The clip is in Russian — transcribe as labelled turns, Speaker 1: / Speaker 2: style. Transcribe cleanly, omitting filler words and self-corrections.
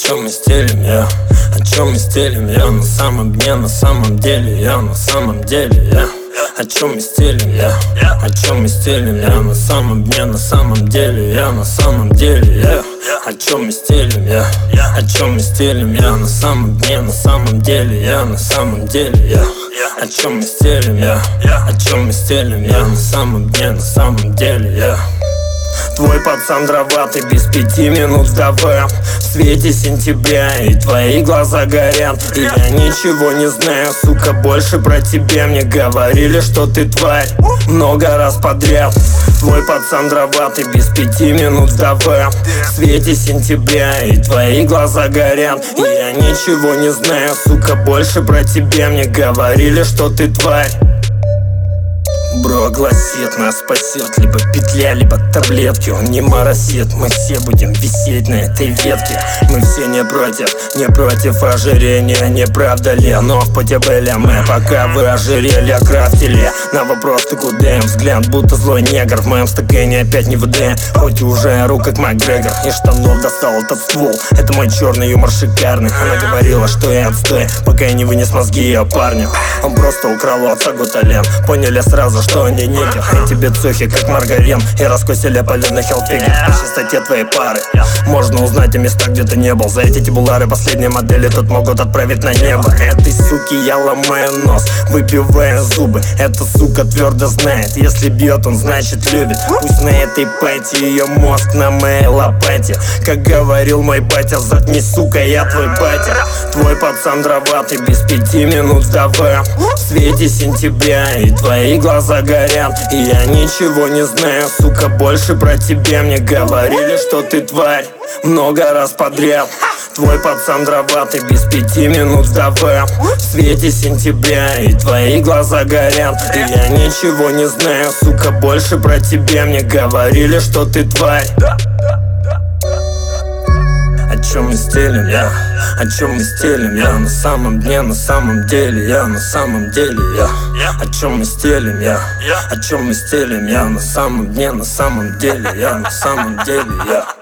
Speaker 1: чем мы стелим, я? О чем мы стелим, я? На самом дне, на самом деле, я на самом деле, я. О чем мы стелим, я? О чем мы стелим, я? На самом дне, на самом деле, я на самом деле, я. О чем мы стелим, я? О чем мы стелим, я? На самом дне, на самом деле, я на самом деле, я. О чем мы стелим, я? О чем мы стелим, я? На самом дне, на самом деле, я. Твой пацан дроватый, без 5 минут в ДВ. В свете сентября и твои глаза горят. И я ничего не знаю, сука, больше про тебя. Мне говорили, что ты тварь, много раз подряд. Твой пацан дроватый, без 5 минут в ДВ. В свете сентября и твои глаза горят. И я ничего не знаю, сука, больше про тебя. Мне говорили, что ты тварь. Бро гласит, нас спасет либо петля, либо таблетки. Он не моросит, мы все будем висеть на этой ветке. Мы все не против ожирения, не правда ли? Но в пути были мы, пока вы ожирели, крафтили. На вопрос ты куда, взгляд будто злой негр. В моем стакане опять не ВД, хоть уже рук как Макгрегор. Из штанов достал этот ствол, это мой черный юмор шикарный. Она говорила, что я отстой, пока я не вынес мозги ее парня. Он просто украл у отца Гутален, поняли сразу, что они нигер. Эти бицухи как маргарин и раскусили полет хелфиге. По чистоте твоей пары можно узнать о местах, где ты не был. За эти тибулары последние модели тут могут отправить на небо. Этой суки я ломаю нос, выбиваю зубы. Эта сука твердо знает, если бьет, он значит любит. Пусть на этой пати ее мозг на моей лопате. Как говорил мой батя, заткнись, сука, я твой батя. Твой пацан дроватый, без 5 минут в ДВ. В свете сентября и твои глаза горят. И я ничего не знаю, сука, больше про тебя. Мне говорили, что ты тварь, много раз подряд. Твой пацан дроватый, без 5 минут в ДВ. В свете сентября и твои глаза горят. И я ничего не знаю, сука, больше про тебя. Мне говорили, что ты тварь. О чем мы стелим, я? О чем мы стелим, я? На самом дне, на самом деле, я на самом деле, я. О чем мы стелим, я? О чем мы стелим, я? На самом дне, на самом деле, я на самом деле, я.